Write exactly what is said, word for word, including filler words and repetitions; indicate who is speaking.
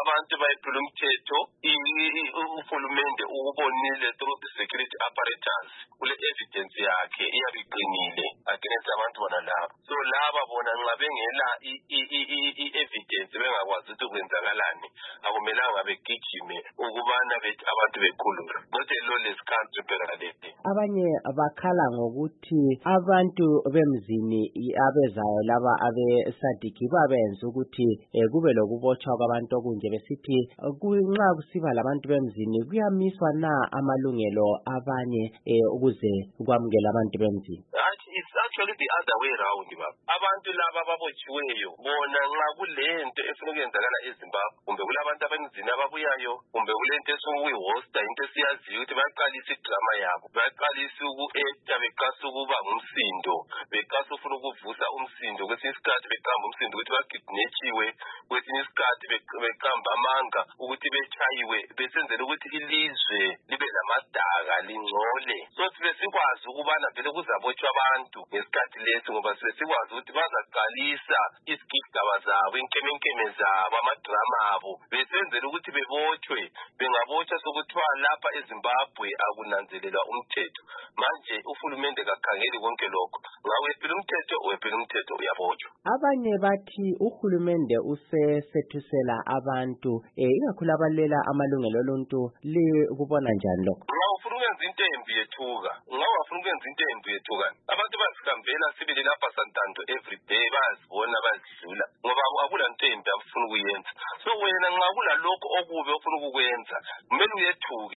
Speaker 1: abantu bayiphula umthetho uhulumende ukubonile through the security apparatus kule evidence yakhe iyabiqinile against abantu bona laba so laba bona nxa bengela i-evidence bengakwazi ukuthi kwenzakalani akumelanga begijime ukubana bethi abantu bekhulula not a lawless country phela leti.
Speaker 2: Abanye bakhala ngokuthi abantu bemzini abezayo laba abesadiki babenza ukuthi kube lokubotshwa kwabantu okunje besithi nxa kusiba labantu bemzini kuyamiswa na amalungelo abanye ukuze kwamukela abantu bemzini.
Speaker 1: It's actually the other way around baba. Abantu laba ababotshiweyo bona nxa kulento efuna ukuyenzakala eZimbabwe kumbe kulabantu abemzini ababuyayo kumbe kulento esukuyihosta into esiyaziyo ukuthi bayaqalisa idrama yabo bayaqalisa uku-acta beqasa ukuba ngumsindo beqasa ufuna ukuvusa umsindo kwesinye isikhathi beqamba umsindo ukuthi bagidnetshiwe kwesinye isikhathi beqamba amanga ukuthi bechayiwe besenzela ukuthi ilizwe libe lamadaka lingcole so sibe sikwazi ukubana vele kuzabotshwa abantu ngesikhathi lesi ngoba sibe sikwazi ukuthi bazaqalisa isigigaba zabo inkemenkeme zabo amadrama abo besenzela ukuthi bebotshwe bengabotshwa sokuthiwa lapha eZimbabwe akunanzelelwa umthetho manje uhulumende kakhangeli konke lokho ngawe wephula umthetho wephula umthetho uyabotshwa.
Speaker 2: Abanye bathi uhulumende usesethusela abantu ikakhulu abalela amalungelo oluntu li kubona njani lokho?
Speaker 1: Ufuna ukwenza into embi yethuka ngabe ufuna ukwenza into embi yethuka abantu bazihambela sibili lapha Santando every day bazibona bazidlula ngoba akula nto embi afuna ukuyenza so wena nxa kula lokho okubi ofuna ukukwenza kumele uyethuke